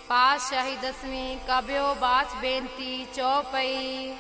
पातशाही 10वीं कब्यो बाच बेनती चौपई।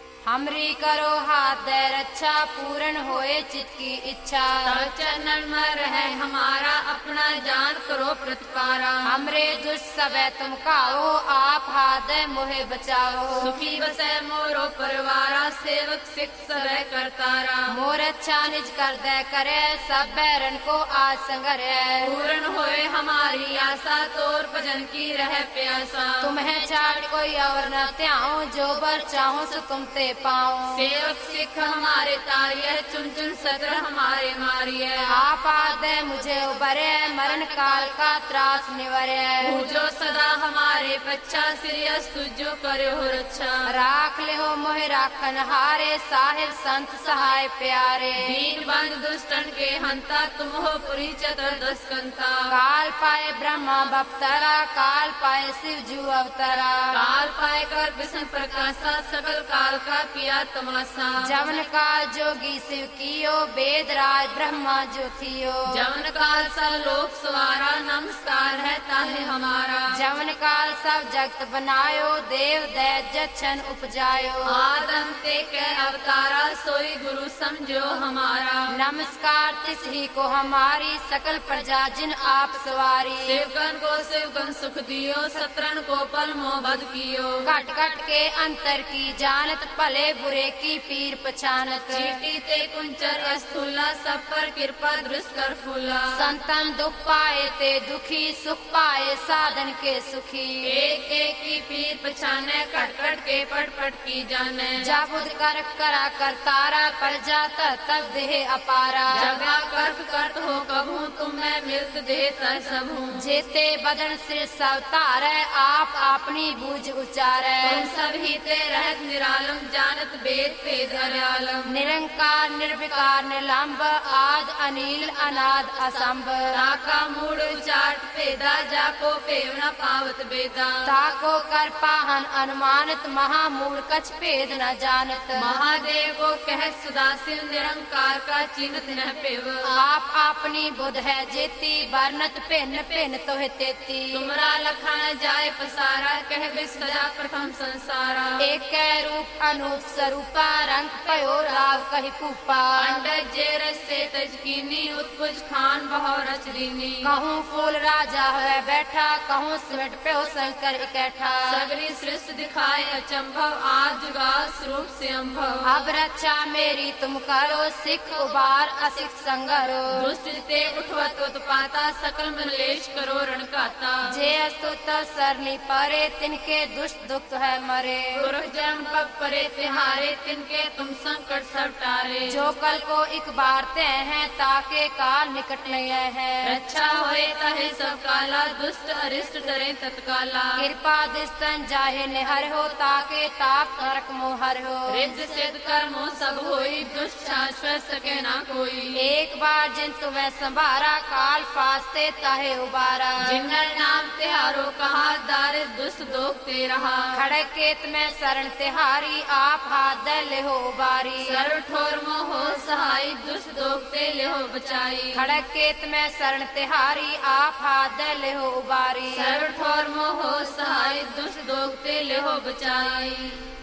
हमरी करो हाथ दे रक्षा पूर्ण होए चित की इच्छा। चरणन में रहे हमारा अपना जान करो प्रतिपारा। हमरे दुष्ट सबे तुम खाओ आप हाथ दे मोहे बचाओ। सुखी बसे मोरो परिवारा सेवक सिख सबे करतारा। मोर अच्छा निज कर दे करे सब बैरन को आज संगरे। पूर्ण होए हमारी आशा तोर भजन की रहे प्यासा। तुम्हें छाड़ कोई और न त्याओ जो बर चाहो सो तुम ते पाओ। सेवक सिख हमारे तारिये चुन चुन सत्र हमारे मारिये। आप आदे मुझे उबरे मरण काल का त्रास निवरे। पूजो सदा हमारे बच्चा श्रेयस तुझो करे हो रक्षा। राख ले हो मोहे राखन हारे साहिब संत सहाय प्यारे। दीन बंद दुष्टन के हंता तुम हो पुरी चतुर्दश कंता। काल पाए ब्रह्मा बप्तरा काल पाए शिव जू अवतरा। काल पाए कर विष्णु प्रकाशा सकल काल का पिया तमाशा। जवन काल जोगी शिव कियो वेद राज ब्रह्मा जो थियो। जवन काल सा लोक सवारा नमस्कार है ताहे हमारा। जवन काल सब जगत बनायो देव दैत्य छन उपजायो। आदम ते के अवतारा सोई गुरु समझो हमारा। नमस्कार तिस ही को हमारी सकल प्रजा जिन आप सवारी। शिवगन को शिवगन सुख दियो सत्रन को पल मोहब्बत कियो। घट घट के अंतर की जानत भले बुरे की पीर पछानत। चीटी ते कुंचर स्थूला सब पर कृपा दृष्ट कर फूला। संतन दुख पाए ते दुखी सुख पाए साधन के सुखी। एक एक की पीर पछाने कट कट के पट पट की जाने। जाबुद कर करा कर तारा पर जाता तब देह अपारा। जगा कर्क करत हो कभू तुम्हें मिलत देता सबू। जेते बदन सिर सब तारे आप अपनी बूझ उचारे। तुम सब ही ते रहत निरालम जानत वेद वेद अर्यालम। निरंकार निर्विकार निलंब आद अनिल अनाद असंभ। ताका मूड उचाट पेदा जाको पेवना पावत बेदा। ताको कर पाहन अनुमानित महामूल कछ भेद न जानत। महादेव को कह सुदासिल निरंकार का चिन्ह न पेव। आप अपनी बुध है जेती वर्णत भिन्न भिन्न तो है तेती। तुमरा लखन जाय पसारा कह विसजा प्रथम संसारा। एक रूप अनूप स्वरूपा रंग पयो राव कही पूपा। अंडज जेरस से तजकीनी उत्पुज खान बहो रचरीनी। कहूँ फूल राजा है बैठा कहूँ सिमट पे हो शंकर इकट्ठा। सगरी सृष्टि दिखाए अचंभव आज जुगा स्वरूप से अम्भव। अब रक्षा मेरी तुम करो सिख उबार असिख संगरो। दुष्ट ते उठवत उत्पाता सकल मलेश करो रणकाता। जे अस्तुत सरनी परे तिनके दुष्ट दुख है मरे। जम पग परे तिहारे तिनके तुम संकट सब टारे। जो कल को एक बार ते हैं ताके काल निकट नहीं है। रक्षा होए तहे सब काला दुष्ट अरिष्ट डरे तत्काला। कृपा दिस्तन जाहे निहर हो ताके ताप नरक मोहर हो। रिद्ध सिद्ध कर्मो सब होई दुष्ट शाश्वत सके ना कोई। एक बार जिन तुम्हें संभारा काल फास्ते ताहे उबारा। जिन्नर नाम तिहारो कहा दारिद दुष्ट दोख ते रहा। खड़े केत में शरण तिहारी आप हाथ दे ले हो उबारी। सर्व ठोर मोहो सहाय दुष्ट दोखते ले हो बचाई। खड़े केत में शरण तिहारी आप हाथ दे ले हो उबारी। सर्व ठोर मोहो सहाय दुष्ट दोखते ले हो बचाई।